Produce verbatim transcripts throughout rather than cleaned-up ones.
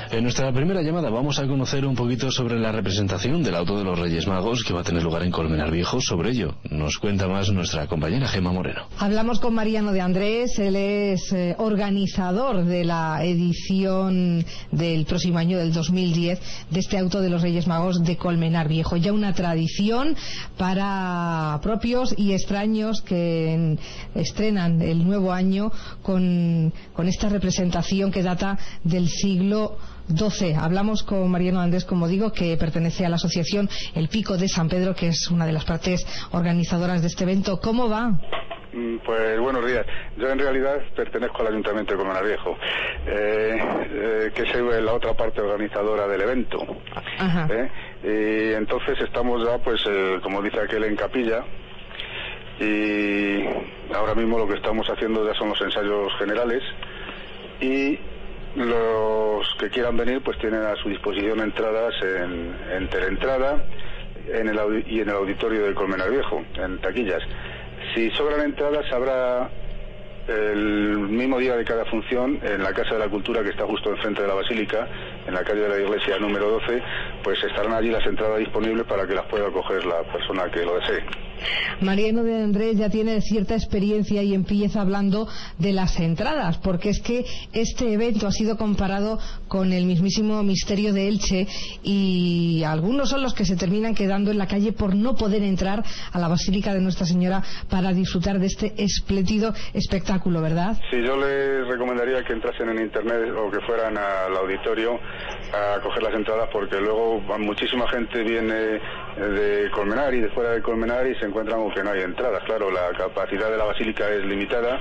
En nuestra primera llamada vamos a conocer un poquito sobre la representación del auto de los Reyes Magos que va a tener lugar en Colmenar Viejo. Sobre ello nos cuenta más nuestra compañera Gemma Moreno. Hablamos con Mariano de Andrés, él es eh, organizador de la edición del próximo año, del dos mil diez, de este auto de los Reyes Magos de Colmenar Viejo. Ya una tradición para propios y extraños que estrenan el nuevo año con, con esta representación que data del siglo doce. Hablamos con Mariano Andrés, como digo, que pertenece a la asociación El Pico de San Pedro, que es una de las partes organizadoras de este evento. ¿Cómo va? Pues buenos días. Yo en realidad pertenezco al Ayuntamiento de Colmenar Viejo, eh, eh, que es la otra parte organizadora del evento. Ajá. ¿Eh? Y entonces estamos ya, pues, eh, como dice aquel, en capilla. Y ahora mismo lo que estamos haciendo ya son los ensayos generales, y los que quieran venir pues tienen a su disposición entradas en, en Teleentrada en el, y en el auditorio de Colmenar Viejo, en taquillas. Si sobran entradas, habrá el mismo día de cada función en la Casa de la Cultura, que está justo enfrente de la Basílica, en la calle de la Iglesia número doce, pues estarán allí las entradas disponibles para que las pueda coger la persona que lo desee. Mariano de Andrés ya tiene cierta experiencia y empieza hablando de las entradas, porque es que este evento ha sido comparado con el mismísimo misterio de Elche, y algunos son los que se terminan quedando en la calle por no poder entrar a la Basílica de Nuestra Señora para disfrutar de este espléndido espectáculo, ¿verdad? Sí, yo les recomendaría que entrasen en internet o que fueran al auditorio a coger las entradas, porque luego muchísima gente viene de Colmenar y de fuera de Colmenar y se encuentran con que no hay entradas. Claro, la capacidad de la Basílica es limitada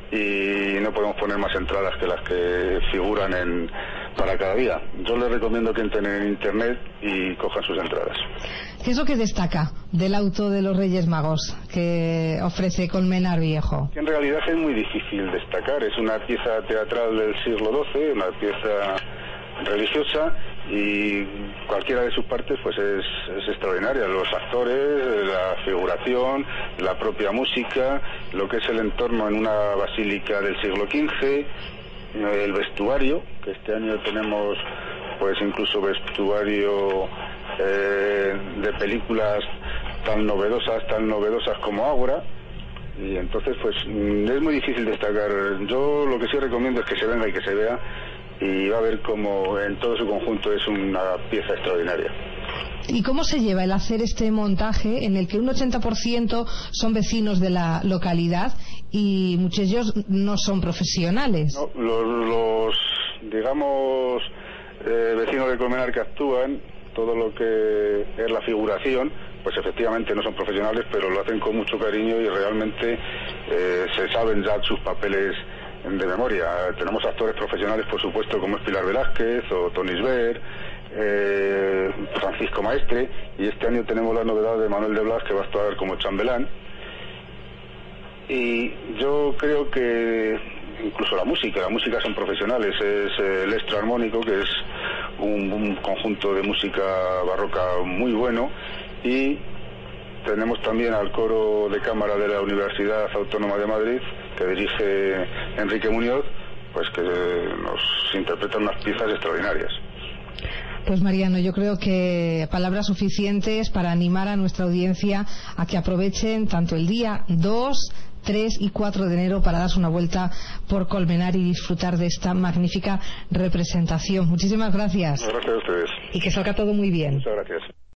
y no podemos poner más entradas que las que figuran en para cada día. Yo les recomiendo que entren en internet y cojan sus entradas. ¿Qué es lo que destaca del auto de los Reyes Magos que ofrece Colmenar Viejo? En realidad es muy difícil destacar. Es una pieza teatral del siglo doce, una pieza religiosa, y cualquiera de sus partes pues es, es extraordinaria. Los actores, la figuración, la propia música, lo que es el entorno en una basílica del siglo quince, el vestuario, que este año tenemos pues incluso vestuario eh, de películas tan novedosas, tan novedosas como Ágora. Y entonces pues es muy difícil destacar. Yo lo que sí recomiendo es que se venga y que se vea, y va a ver cómo en todo su conjunto es una pieza extraordinaria. ¿Y cómo se lleva el hacer este montaje en el que un ochenta por ciento son vecinos de la localidad y muchos de ellos no son profesionales? No, los, los digamos eh, vecinos de Colmenar que actúan, todo lo que es la figuración, pues efectivamente no son profesionales, pero lo hacen con mucho cariño y realmente eh, se saben ya sus papeles de memoria. Tenemos actores profesionales, por supuesto, como es Pilar Velázquez o Tony Sver, eh, Francisco Maestre, y este año tenemos la novedad de Manuel de Blas, que va a actuar como chambelán. Y yo creo que incluso la música, la música son profesionales. Es el Estro Armónico, que es un, un conjunto de música barroca muy bueno, y tenemos también al coro de cámara de la Universidad Autónoma de Madrid, que dirige Enrique Muñoz, pues que nos interpretan unas piezas extraordinarias. Pues Mariano, yo creo que palabras suficientes para animar a nuestra audiencia a que aprovechen tanto el día dos, tres y cuatro de enero para darse una vuelta por Colmenar y disfrutar de esta magnífica representación. Muchísimas gracias. Gracias a ustedes. Y que salga todo muy bien. Muchas gracias.